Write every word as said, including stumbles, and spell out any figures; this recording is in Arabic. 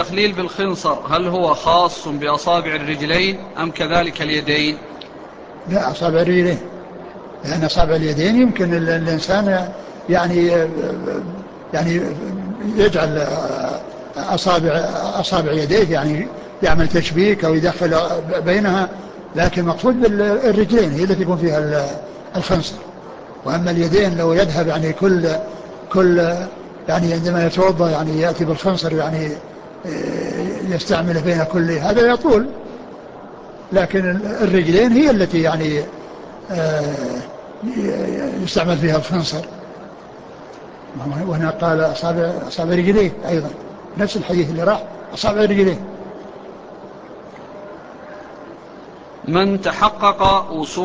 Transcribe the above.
التخليل بالخنصر هل هو خاص بأصابع الرجلين أم كذلك اليدين؟ لا، أصابع الرجلين، لأن أصابع اليدين يمكن الإنسان يعني يعني يجعل أصابع أصابع يديه يعني يعمل تشبيك أو يدخل بينها، لكن مقصود بالرجلين هي التي يكون فيها الخنصر. وأما اليدين لو يذهب يعني كل كل يعني عندما يتوضأ يعني يأتي بالخنصر يعني يستعمل بين كل هذا يطول، لكن الرجلين هي التي يعني يستعمل فيها الخنصر. وهنا قال أصابع أصابع رجليه أيضا، نفس الحديث اللي راح أصابع رجليه. من تحقق وصول